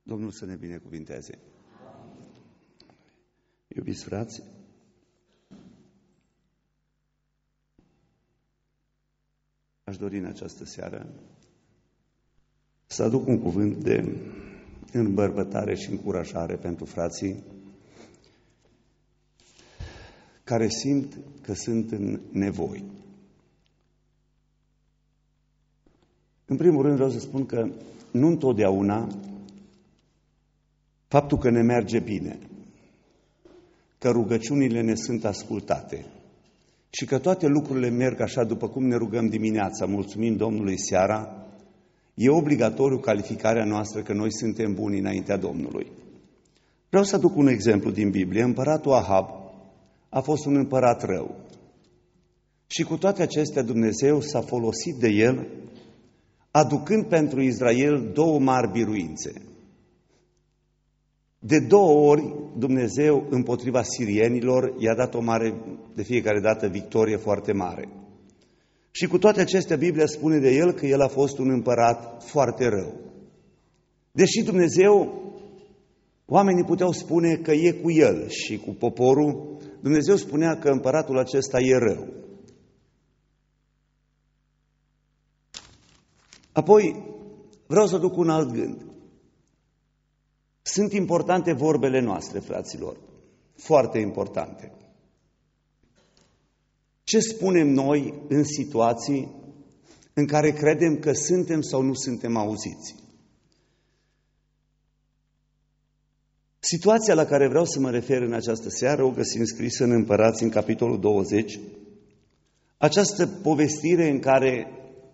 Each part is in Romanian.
Domnul să ne binecuvinteze. Iubiți frați, aș dori în această seară să aduc un cuvânt de îmbărbătare și încurajare pentru frații care simt că sunt în nevoi. În primul rând vreau să spun că nu întotdeauna faptul că ne merge bine, că rugăciunile ne sunt ascultate și că toate lucrurile merg așa după cum ne rugăm dimineața, mulțumim Domnului seara, e obligatoriu calificarea noastră că noi suntem buni înaintea Domnului. Vreau să aduc un exemplu din Biblie. Împăratul Ahab a fost un împărat rău și cu toate acestea Dumnezeu s-a folosit de el, aducând pentru Israel două mari biruințe. De 2 ori Dumnezeu împotriva sirienilor i-a dat o mare, de fiecare dată, victorie foarte mare. Și cu toate acestea Biblia spune de el că el a fost un împărat foarte rău. Deși Dumnezeu, oamenii puteau spune că e cu el și cu poporul, Dumnezeu spunea că împăratul acesta e rău. Apoi vreau să duc un alt gând. Sunt importante vorbele noastre, fraților, foarte importante. Ce spunem noi în situații în care credem că suntem sau nu suntem auziți? Situația la care vreau să mă refer în această seară o găsim scrisă în Împărați, în capitolul 20, această povestire în care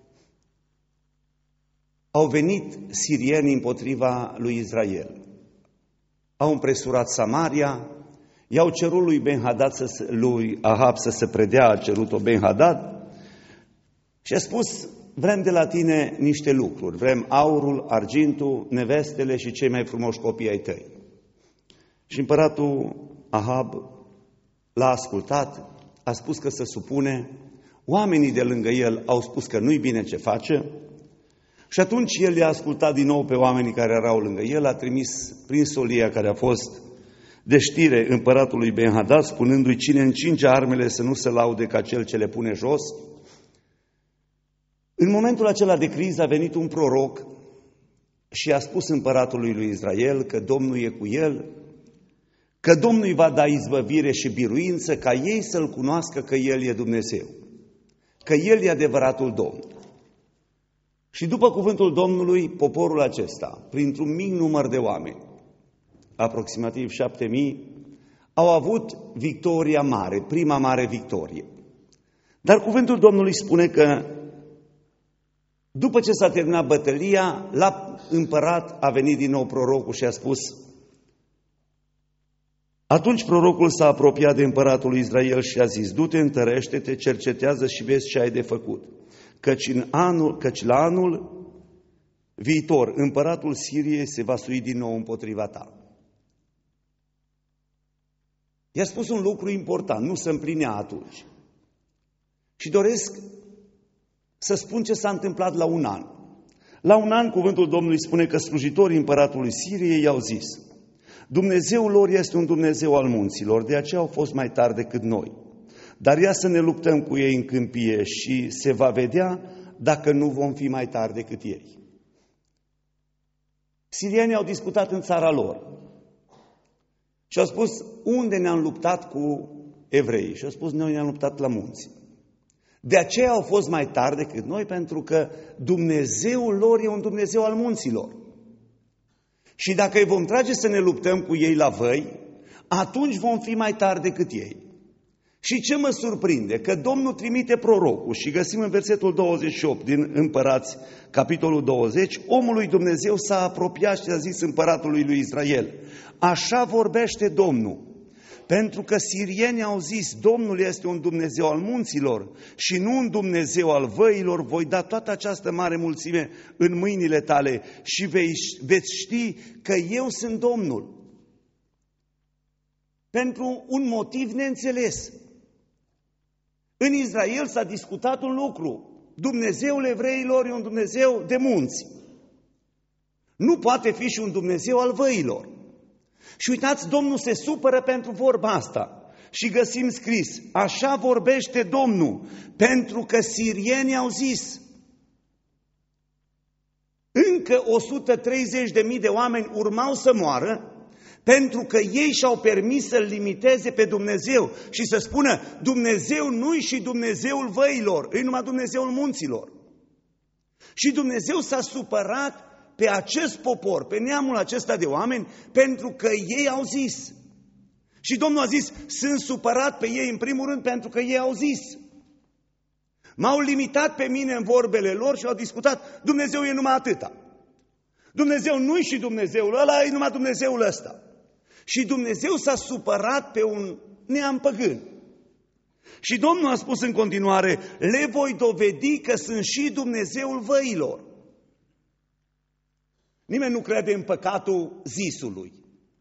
au venit sirienii împotriva lui Israel. Au împresurat Samaria, i-au cerut lui Ahab să se predea, a cerut-o Ben-Hadad și a spus, vrem de la tine niște lucruri, vrem aurul, argintul, nevestele și cei mai frumoși copii ai tăi. Și împăratul Ahab l-a ascultat, a spus că se supune, oamenii de lângă el au spus că nu-i bine ce face. Și atunci el i-a ascultat din nou pe oamenii care erau lângă el, a trimis prin solia care a fost de știre împăratului Ben-Hadad, spunându-i cine încinge armele să nu se laude ca cel ce le pune jos. În momentul acela de criză a venit un proroc și a spus împăratului lui Israel că Domnul e cu el, că Domnul îi va da izbăvire și biruință, ca ei să-L cunoască că El e Dumnezeu, că El e adevăratul Domn. Și după cuvântul Domnului, poporul acesta, printr-un mic număr de oameni, aproximativ 7.000, au avut victoria mare, prima mare victorie. Dar cuvântul Domnului spune că după ce s-a terminat bătălia, la împărat a venit din nou prorocul și a spus, atunci prorocul s-a apropiat de împăratul lui Israel și a zis, du-te, întărește-te, cercetează și vezi ce ai de făcut. Căci la anul viitor, împăratul Siriei se va sui din nou împotriva ta. I-a spus un lucru important, nu se împlinea atunci. Și doresc să spun ce s-a întâmplat la un an. La un an, cuvântul Domnului spune că slujitorii împăratului Siriei i-au zis, Dumnezeul lor este un Dumnezeu al munților, de aceea au fost mai tari decât noi. Dar ia să ne luptăm cu ei în câmpie și se va vedea dacă nu vom fi mai tari decât ei. Sirienii au discutat în țara lor și au spus, unde ne-am luptat cu evreii? Și au spus, noi ne-am luptat la munți. De aceea au fost mai tari decât noi, pentru că Dumnezeul lor e un Dumnezeu al munților. Și dacă îi vom trage să ne luptăm cu ei la văi, atunci vom fi mai tari decât ei. Și ce mă surprinde? Că Domnul trimite prorocul și găsim în versetul 28 din Împărați, capitolul 20, omul lui Dumnezeu s-a apropiat și a zis împăratului lui Israel, așa vorbește Domnul, pentru că sirienii au zis, Domnul este un Dumnezeu al munților și nu un Dumnezeu al văilor, voi da toată această mare mulțime în mâinile tale și veți ști că eu sunt Domnul. Pentru un motiv neînțeles. În Israel s-a discutat un lucru. Dumnezeul evreilor e un Dumnezeu de munți. Nu poate fi și un Dumnezeu al văilor. Și uitați, Domnul se supără pentru vorba asta. Și găsim scris, așa vorbește Domnul, pentru că sirienii au zis. Încă 130.000 de oameni urmau să moară, pentru că ei și-au permis să-L limiteze pe Dumnezeu și să spună, Dumnezeu nu-i și Dumnezeul văilor, îi numai Dumnezeul munților. Și Dumnezeu s-a supărat pe acest popor, pe neamul acesta de oameni, pentru că ei au zis. Și Domnul a zis, sunt supărat pe ei în primul rând pentru că ei au zis. M-au limitat pe mine în vorbele lor și au discutat, Dumnezeu e numai atâta. Dumnezeu nu-i și Dumnezeul ăla, e numai Dumnezeul ăsta. Și Dumnezeu s-a supărat pe un neam păgân. Și Domnul a spus în continuare, le voi dovedi că sunt și Dumnezeul văilor. Nimeni nu crede în păcatul zisului.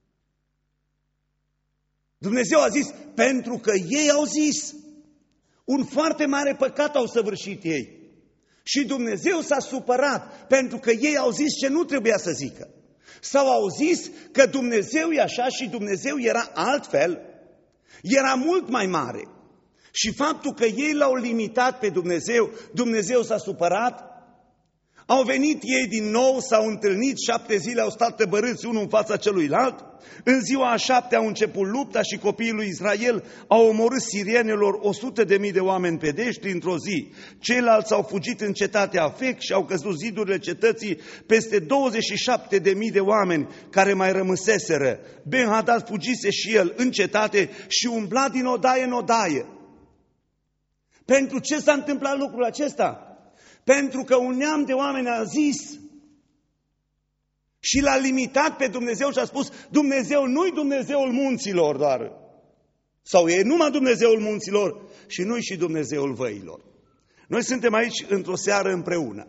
Dumnezeu a zis, pentru că ei au zis, un foarte mare păcat au săvârșit ei. Și Dumnezeu s-a supărat, pentru că ei au zis ce nu trebuia să zică. Sau au zis că Dumnezeu e așa și Dumnezeu era altfel, era mult mai mare. Și faptul că ei l-au limitat pe Dumnezeu, Dumnezeu s-a supărat. Au venit ei din nou, s-au întâlnit, 7 zile au stat tăbărâți unul în fața celuilalt. În ziua a 7 au început lupta și copiii lui Israel au omorât sirienilor 100.000 de oameni pe deștri într-o zi. Ceilalți au fugit în cetatea Afec și au căzut zidurile cetății peste 27.000 de oameni care mai rămăseseră. Ben-Hadad fugise și el în cetate și umbla din odaie în odaie. Pentru ce s-a întâmplat lucrul acesta? Pentru că un neam de oameni a zis și l-a limitat pe Dumnezeu și a spus, Dumnezeu nu-i Dumnezeul munților doar, sau e numai Dumnezeul munților și nu-i și Dumnezeul văilor. Noi suntem aici într-o seară împreună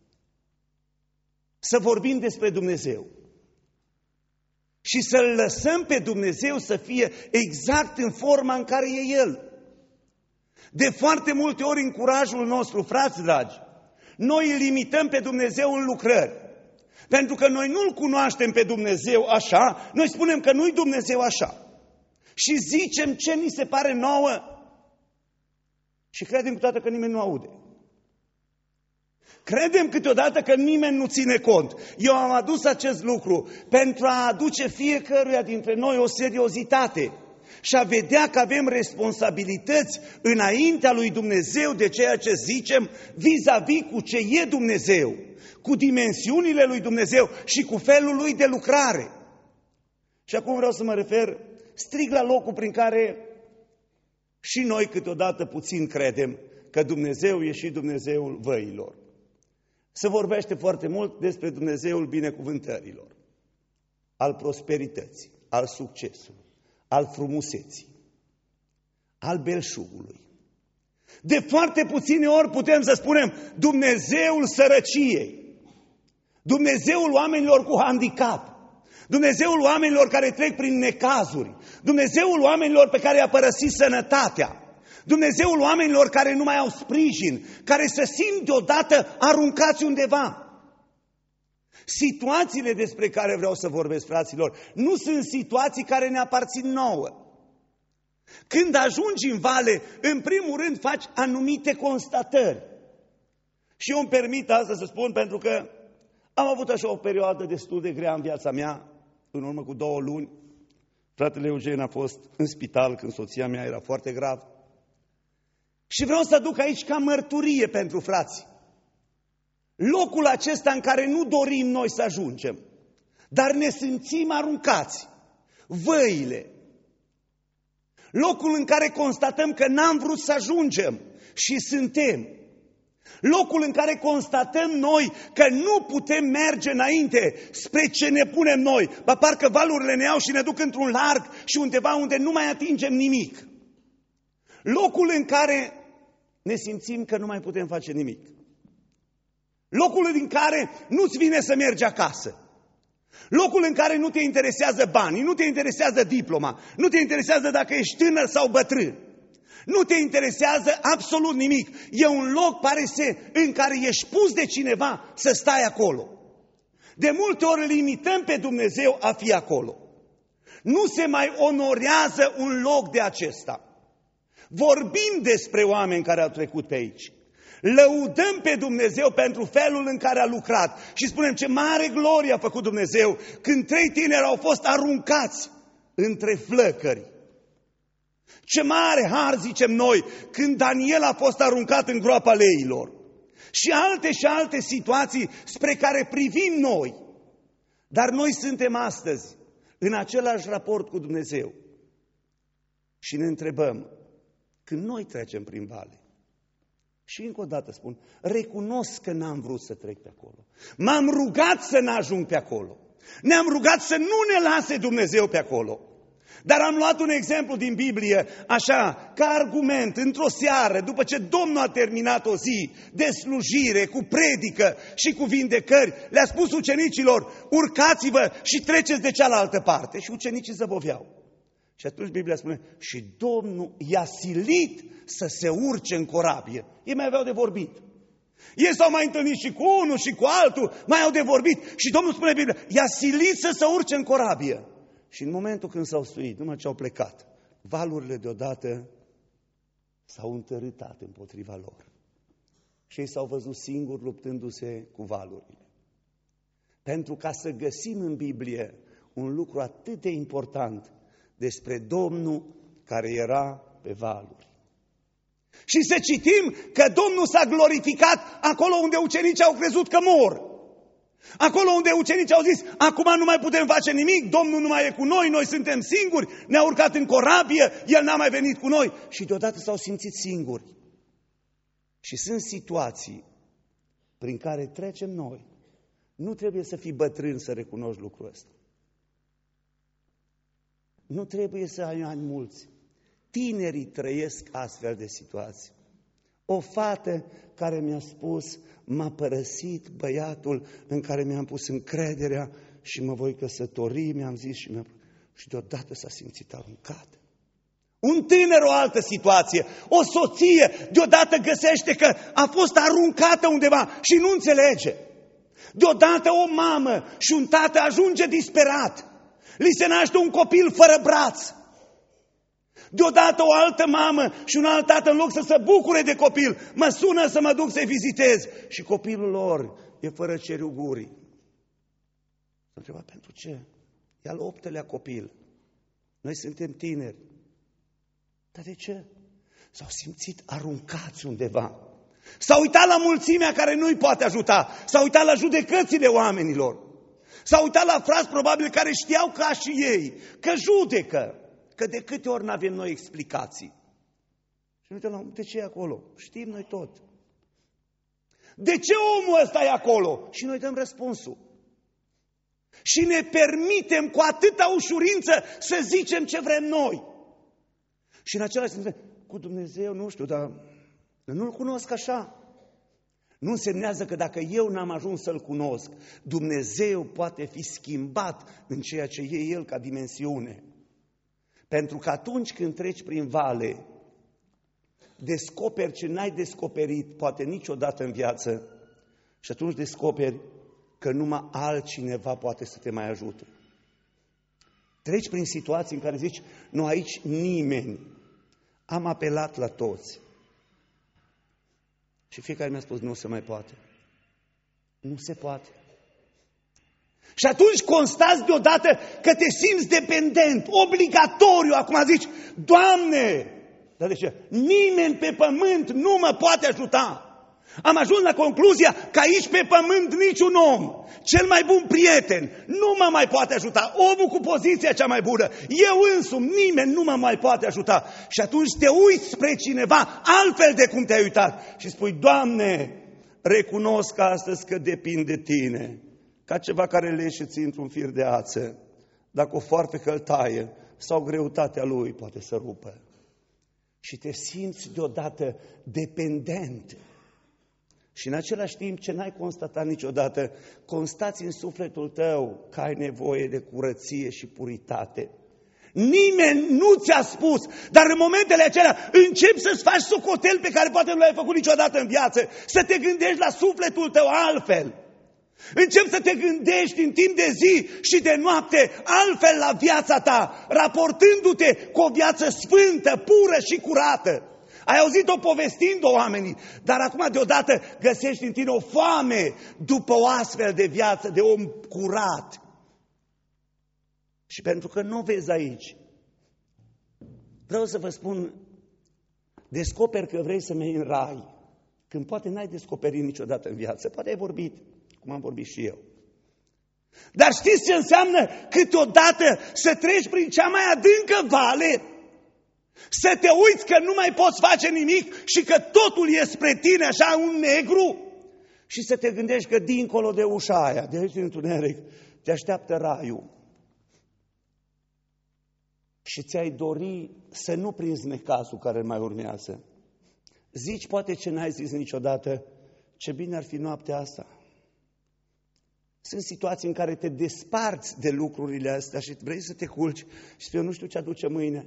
să vorbim despre Dumnezeu și să-L lăsăm pe Dumnezeu să fie exact în forma în care e El. De foarte multe ori în curajul nostru, frați dragi, noi îl limităm pe Dumnezeu în lucrări. Pentru că noi nu-L cunoaștem pe Dumnezeu așa, noi spunem că nu-i Dumnezeu așa. Și zicem ce ni se pare nouă și credem câteodată că nimeni nu aude. Credem câteodată că nimeni nu ține cont. Eu am adus acest lucru pentru a aduce fiecăruia dintre noi o seriozitate și a vedea că avem responsabilități înaintea lui Dumnezeu de ceea ce zicem vis-a-vis cu ce e Dumnezeu, cu dimensiunile lui Dumnezeu și cu felul lui de lucrare. Și acum vreau să mă refer strict la locul prin care și noi câteodată puțin credem că Dumnezeu e și Dumnezeul văilor. Se vorbește foarte mult despre Dumnezeul binecuvântărilor, al prosperității, al succesului, al frumuseții, al belșugului. De foarte puține ori putem să spunem Dumnezeul sărăciei, Dumnezeul oamenilor cu handicap, Dumnezeul oamenilor care trec prin necazuri, Dumnezeul oamenilor pe care i-a părăsit sănătatea, Dumnezeul oamenilor care nu mai au sprijin, care se simt deodată aruncați undeva. Situațiile despre care vreau să vorbesc, fraților, nu sunt situații care ne aparțin nouă. Când ajungi în vale, în primul rând faci anumite constatări. Și eu îmi permit asta să spun pentru că am avut așa o perioadă destul de grea în viața mea, în urmă cu 2 luni. Fratele Eugen a fost în spital când soția mea era foarte grav. Și vreau să aduc aici ca mărturie pentru frați. Locul acesta în care nu dorim noi să ajungem, dar ne simțim aruncați, văile. Locul în care constatăm că n-am vrut să ajungem și suntem. Locul în care constatăm noi că nu putem merge înainte spre ce ne punem noi. Ba parcă valurile ne iau și ne duc într-un larg și undeva unde nu mai atingem nimic. Locul în care ne simțim că nu mai putem face nimic. Locul în care nu-ți vine să mergi acasă. Locul în care nu te interesează banii, nu te interesează diploma, nu te interesează dacă ești tânăr sau bătrân. Nu te interesează absolut nimic. E un loc, pare să, în care ești pus de cineva să stai acolo. De multe ori limităm pe Dumnezeu a fi acolo. Nu se mai onorează un loc de acesta. Vorbim despre oameni care au trecut pe aici. Lăudăm pe Dumnezeu pentru felul în care a lucrat și spunem ce mare glorie a făcut Dumnezeu când 3 tineri au fost aruncați între flăcări. Ce mare har, zicem noi, când Daniel a fost aruncat în groapa leilor. Și alte situații spre care privim noi. Dar noi suntem astăzi în același raport cu Dumnezeu. Și ne întrebăm, când noi trecem prin vale, și încă o dată spun, recunosc că n-am vrut să trec pe acolo. M-am rugat să n-ajung pe acolo. Ne-am rugat să nu ne lase Dumnezeu pe acolo. Dar am luat un exemplu din Biblie, așa, ca argument, într-o seară, după ce Domnul a terminat o zi de slujire, cu predică și cu vindecări, le-a spus ucenicilor, urcați-vă și treceți de cealaltă parte. Și ucenicii zăboveau. Și atunci Biblia spune, și Domnul i-a silit să se urce în corabie. Ei mai aveau de vorbit. Ei s-au mai întâlnit și cu unul și cu altul, mai au de vorbit. Și Domnul spune Biblia, i-a silit să se urce în corabie. Și în momentul când s-au suit, numai ce au plecat, valurile deodată s-au întărâtat împotriva lor. Și ei s-au văzut singuri luptându-se cu valurile. Pentru ca să găsim în Biblie un lucru atât de important despre Domnul care era pe valuri. Și să citim că Domnul s-a glorificat acolo unde ucenicii au crezut că mor. Acolo unde ucenicii au zis, acum nu mai putem face nimic, Domnul nu mai e cu noi, noi suntem singuri, ne-a urcat în corabie, El n-a mai venit cu noi. Și deodată s-au simțit singuri. Și sunt situații prin care trecem noi. Nu trebuie să fii bătrân să recunoști lucrul ăsta. Nu trebuie să ai ani mulți. Tinerii trăiesc astfel de situații. O fată care mi-a spus, m-a părăsit băiatul în care mi-am pus încrederea și mă voi căsători, mi-am zis și deodată s-a simțit aruncată. Un tânăr, o altă situație, o soție, deodată găsește că a fost aruncată undeva și nu înțelege. Deodată o mamă și un tată ajunge disperat. Li se naște un copil fără braț. Deodată o altă mamă și un alt tată, în loc să se bucure de copil, mă sună să mă duc să-i vizitez. Și copilul lor e fără ceriul gurii. S-a întrebat pentru ce? E al 8-lea copil. Noi suntem tineri. Dar de ce? S-au simțit aruncați undeva. S-au uitat la mulțimea care nu-i poate ajuta. S-au uitat la judecățile oamenilor. S-au uitat la frați probabil care știau ca și ei, că judecă. Că de câte ori n-avem noi explicații. Și ne uităm la de ce e acolo? Știm noi tot. De ce omul ăsta e acolo? Și noi dăm răspunsul. Și ne permitem cu atâta ușurință să zicem ce vrem noi. Și în același timp, cu Dumnezeu, nu știu, dar nu-L cunosc așa. Nu însemnează că dacă eu n-am ajuns să-L cunosc, Dumnezeu poate fi schimbat în ceea ce e El ca dimensiune. Pentru că atunci când treci prin vale, descoperi ce n-ai descoperit poate niciodată în viață și atunci descoperi că numai altcineva poate să te mai ajute. Treci prin situații în care zici, nu aici nimeni, am apelat la toți. Și fiecare mi-a spus, nu se mai poate. Nu se poate. Și atunci constați deodată că te simți dependent, obligatoriu. Acum zici, Doamne, dar de ce? Nimeni pe pământ nu mă poate ajuta. Am ajuns la concluzia că aici pe pământ niciun om, cel mai bun prieten, nu mă mai poate ajuta. Omul cu poziția cea mai bună, eu însumi, nimeni nu mă mai poate ajuta. Și atunci te uiți spre cineva altfel de cum te-ai uitat și spui, Doamne, recunosc astăzi că depind de Tine. Ca ceva care leșeți într-un fir de ață, dacă o foarfecă îl taie sau greutatea lui poate să rupă. Și te simți deodată dependent. Și în același timp ce n-ai constatat niciodată, constați în sufletul tău că ai nevoie de curăție și puritate. Nimeni nu ți-a spus, dar în momentele acelea începi să-ți faci socotel pe care poate nu l-ai făcut niciodată în viață, să te gândești la sufletul tău altfel. Începi să te gândești în timp de zi și de noapte altfel la viața ta, raportându-te cu o viață sfântă, pură și curată. Ai auzit-o povestind-o oamenii, dar acum deodată găsești în tine o foame după o astfel de viață, de om curat. Și pentru că nu o vezi aici, vreau să vă spun, descoperi că vrei să mergi în rai, când poate n-ai descoperit niciodată în viață, poate ai vorbit, cum am vorbit și eu. Dar știți ce înseamnă câteodată să treci prin cea mai adâncă vale? Să te uiți că nu mai poți face nimic și că totul e spre tine așa un negru? Și să te gândești că dincolo de ușa aia, de aici din întuneric, te așteaptă raiul. Și ți-ai dori să nu prinzi necazul care mai urmează. Zici poate ce n-ai zis niciodată, ce bine ar fi noaptea asta. Sunt situații în care te desparți de lucrurile astea și vrei să te culci și eu nu știu ce aduce mâine.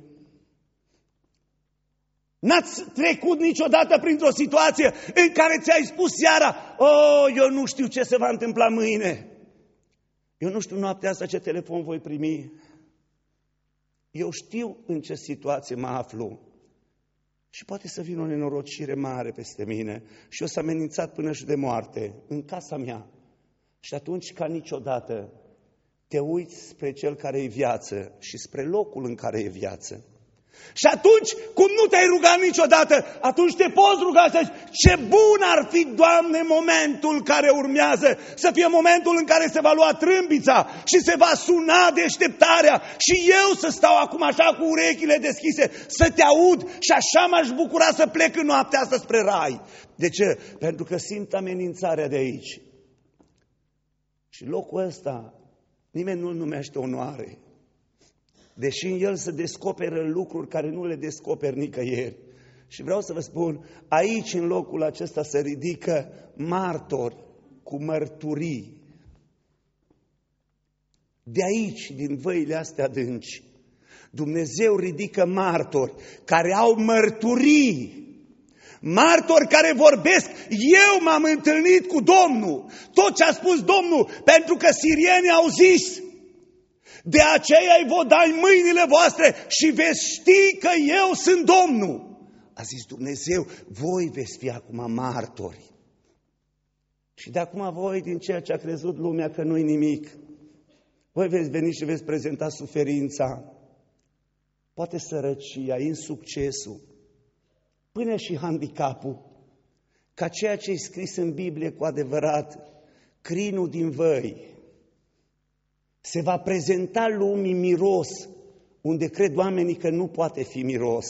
N-ați trecut niciodată printr-o situație în care ți-ai spus seara, eu nu știu ce se va întâmpla mâine. Eu nu știu noaptea asta ce telefon voi primi. Eu știu în ce situație mă aflu. Și poate să vină o nenorocire mare peste mine și o să amenințat până și de moarte în casa mea. Și atunci, ca niciodată, te uiți spre cel care e viață și spre locul în care e viață. Și atunci, cum nu te-ai rugat niciodată, atunci te poți ruga și zici, ce bun ar fi, Doamne, momentul care urmează, să fie momentul în care se va lua trâmbița și se va suna deșteptarea și eu să stau acum așa cu urechile deschise, să te aud și așa m-aș bucura să plec în noaptea asta spre rai. De ce? Pentru că simt amenințarea de aici. Și locul ăsta, nimeni nu-l numește onoare. Deși în el se descoperă lucruri care nu le descoperi nicăieri. Și vreau să vă spun, aici în locul acesta se ridică martori cu mărturii. De aici, din văile astea adânci, Dumnezeu ridică martori care au mărturii. Martori care vorbesc, eu m-am întâlnit cu Domnul, tot ce a spus Domnul, pentru că sirienii au zis, de aceea îi vă dai mâinile voastre și veți ști că eu sunt Domnul. A zis Dumnezeu, voi veți fi acum martori. Și de acum voi, din ceea ce a crezut lumea că nu-i nimic, voi veți veni și veți prezenta suferința, poate sărăcia, insuccesul, până și handicapul, ca ceea ce e scris în Biblie cu adevărat, crinul din văi, se va prezenta lumii miros, unde cred oamenii că nu poate fi miros.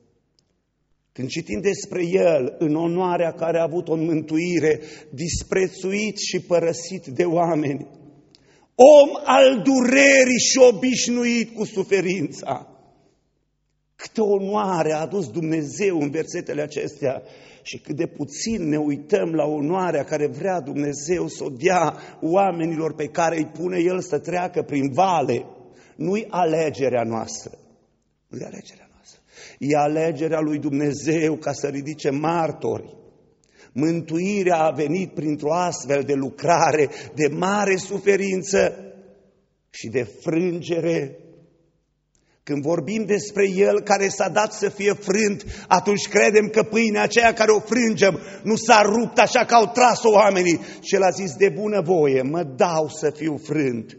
Când citim despre el, în onoarea care a avut o mântuire, disprețuit și părăsit de oameni, om al durerii și obișnuit cu suferința, câtă onoare a adus Dumnezeu în versetele acestea și cât de puțin ne uităm la onoarea care vrea Dumnezeu să o dea oamenilor pe care îi pune El să treacă prin vale. Nu-i alegerea noastră, nu-i alegerea noastră, e alegerea lui Dumnezeu ca să ridice martori. Mântuirea a venit printr-o astfel de lucrare de mare suferință și de frângere. Când vorbim despre El care s-a dat să fie frânt, atunci credem că pâinea aceea care o frângem nu s-a rupt așa că au tras-o oamenii. Și El a zis de bunăvoie, mă dau să fiu frânt.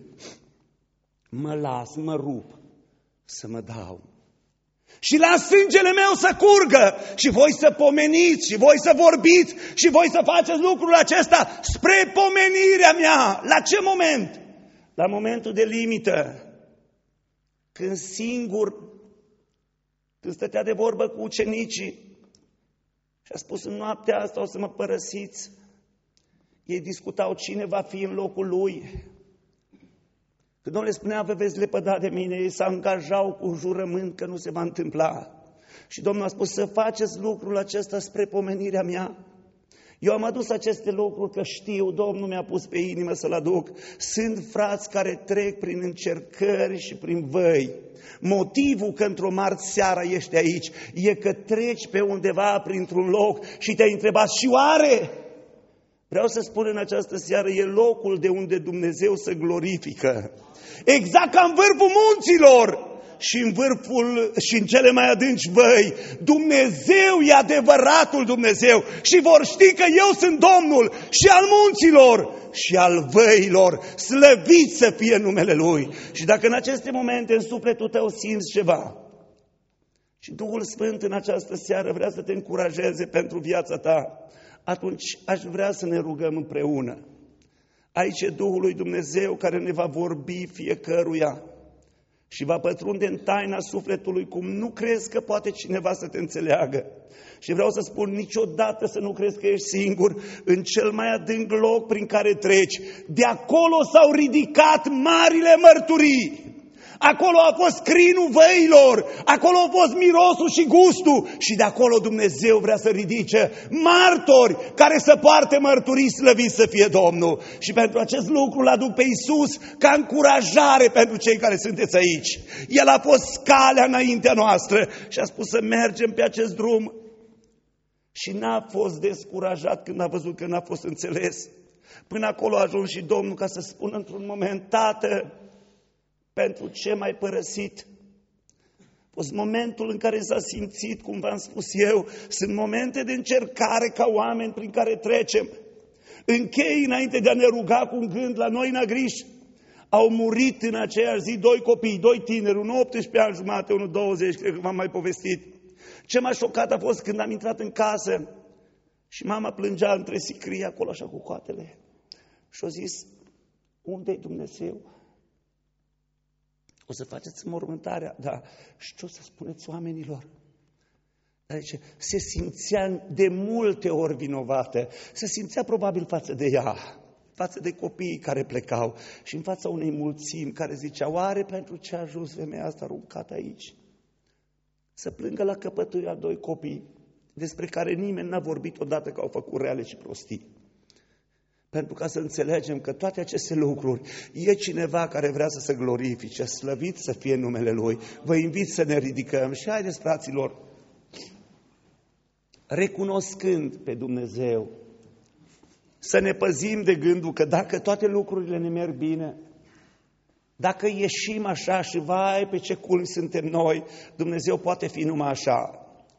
Mă las, mă rup să mă dau. Și las sângele meu să curgă și voi să pomeniți și voi să vorbiți și voi să faceți lucrul acesta spre pomenirea mea. La ce moment? La momentul de limită. Când singur, când stătea de vorbă cu ucenicii și a spus în noaptea asta o să mă părăsiți, ei discutau cine va fi în locul lui. Când Domnul le spunea, vă veți lepăda de mine, ei se angajau cu un jurământ că nu se va întâmpla. Și Domnul a spus să faceți lucrul acesta spre pomenirea mea. Eu am adus aceste lucruri că știu, Domnul mi-a pus pe inimă să-l aduc. Sunt frați care trec prin încercări și prin văi. Motivul că într-o marți seara ești aici e că treci pe undeva printr-un loc și te-ai întrebat și oare Vreau să spun în această seară, e locul de unde Dumnezeu se glorifică. Exact ca în vârful munților și în vârful și în cele mai adânci văi. Dumnezeu e adevăratul Dumnezeu și vor ști că eu sunt Domnul și al munților și al văilor. Slăvit să fie numele Lui. Și dacă în aceste momente în sufletul tău simți ceva și Duhul Sfânt în această seară vrea să te încurajeze pentru viața ta, atunci aș vrea să ne rugăm împreună. Aici e Duhul lui Dumnezeu care ne va vorbi fiecăruia și va pătrunde în taina sufletului cum nu crezi că poate cineva să te înțeleagă. Și vreau să spun, niciodată să nu crezi că ești singur în cel mai adânc loc prin care treci. De acolo s-au ridicat marile mărturii. Acolo a fost crinul văilor, acolo a fost mirosul și gustul și de acolo Dumnezeu vrea să ridice martori care să poarte mărturii, slăvit să fie Domnul. Și pentru acest lucru îl aduc pe Iisus ca încurajare pentru cei care sunteți aici. El a fost calea înaintea noastră și a spus să mergem pe acest drum și n-a fost descurajat când a văzut că n-a fost înțeles. Până acolo a ajuns și Domnul ca să spună într-un moment: Tată, pentru ce m-ai părăsit? A fost momentul în care s-a simțit, cum v-am spus eu, sunt momente de încercare ca oameni prin care trecem. Închei înainte de a ne ruga cu un gând la noi în Agriș. Au murit în aceeași zi 2 copii, 2 tineri, unul 18 ani jumate, unul 20, cred că v-am mai povestit. Ce m-a șocat a fost când am intrat în casă și mama plângea între sicrii acolo așa cu coatele. Și a zis: unde-i Dumnezeu? O să faceți mormântarea, da. Și ce o să spuneți oamenilor? Dar zice, se simțea de multe ori vinovată, se simțea probabil față de ea, față de copiii care plecau și în fața unei mulțimi care zicea: oare pentru ce a ajuns femeia asta aruncată aici? Să plângă la căpătâia 2 copii despre care nimeni n-a vorbit odată că au făcut reale și prostii. Pentru ca să înțelegem că toate aceste lucruri, e cineva care vrea să se glorifice, slăvit să fie numele Lui. Vă invit să ne ridicăm și haideți, fraților, recunoscând pe Dumnezeu, să ne păzim de gândul că dacă toate lucrurile ne merg bine, dacă ieșim așa și vai pe ce culmi suntem noi, Dumnezeu poate fi numai așa.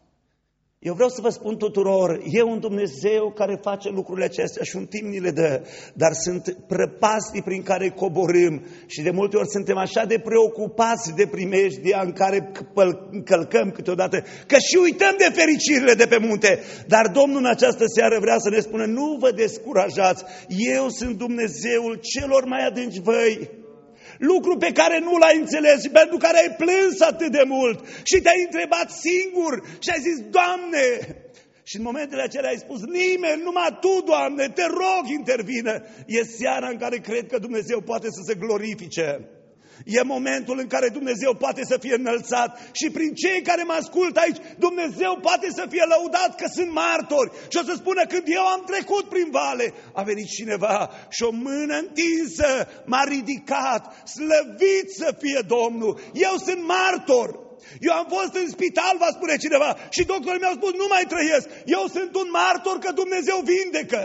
Eu vreau să vă spun tuturor, e un Dumnezeu care face lucrurile acestea și un timp ni le dă, dar sunt prăpastii prin care coborâm și de multe ori suntem așa de preocupați de primejdia în care călcăm câteodată, că și uităm de fericirile de pe munte. Dar Domnul în această seară vrea să ne spună: nu vă descurajați, eu sunt Dumnezeul celor mai adânci văi. Lucru pe care nu l-ai înțeles și pentru care ai plâns atât de mult și te-ai întrebat singur și ai zis: Doamne! Și în momentele acelea ai spus: nimeni, numai Tu, Doamne, te rog, intervină. E seara în care cred că Dumnezeu poate să se glorifice. E momentul în care Dumnezeu poate să fie înălțat și prin cei care mă ascultă aici, Dumnezeu poate să fie lăudat că sunt martori și o să spună: când eu am trecut prin vale, a venit cineva și o mână întinsă m-a ridicat, slăvit să fie Domnul. Eu sunt martor. Eu am fost în spital, va spune cineva, și doctorii mi-au spus: nu mai trăiesc. Eu sunt un martor că Dumnezeu vindecă.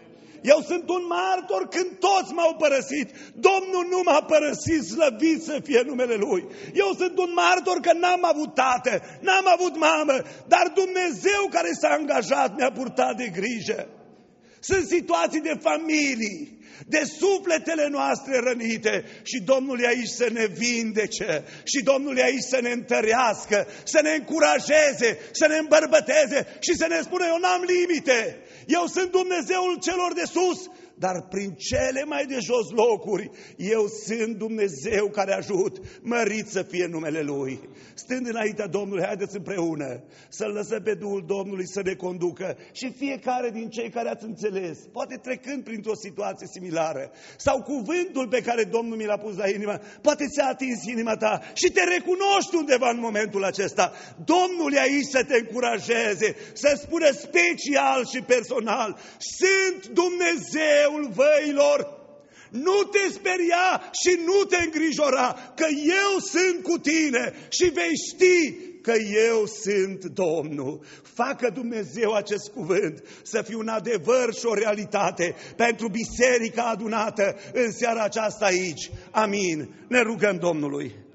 Eu sunt un martor când toți m-au părăsit. Domnul nu m-a părăsit, slăvit să fie numele Lui. Eu sunt un martor că n-am avut tată, n-am avut mamă, dar Dumnezeu care s-a angajat mi-a purtat de grijă. Sunt situații de familii, de sufletele noastre rănite și Domnul e aici să ne vindece și Domnul e aici să ne întărească, să ne încurajeze, să ne îmbărbăteze și să ne spună: eu n-am limite, eu sunt Dumnezeul celor de sus, dar prin cele mai de jos locuri eu sunt Dumnezeu care ajut, mărit să fie numele Lui. Stând înaintea Domnului, haideți împreună să-L lăsăm pe Duhul Domnului să ne conducă și fiecare din cei care ați înțeles, poate trecând printr-o situație similară sau cuvântul pe care Domnul mi l-a pus la inimă, poate ți-a atins inima ta și te recunoști undeva în momentul acesta. Domnul e aici să te încurajeze, să spună special și personal: sunt Dumnezeul văilor. Nu te speria și nu te îngrijora, că eu sunt cu tine și vei ști că eu sunt Domnul. Facă Dumnezeu acest cuvânt să fie un adevăr și o realitate pentru biserica adunată în seara aceasta aici. Amin. Ne rugăm Domnului.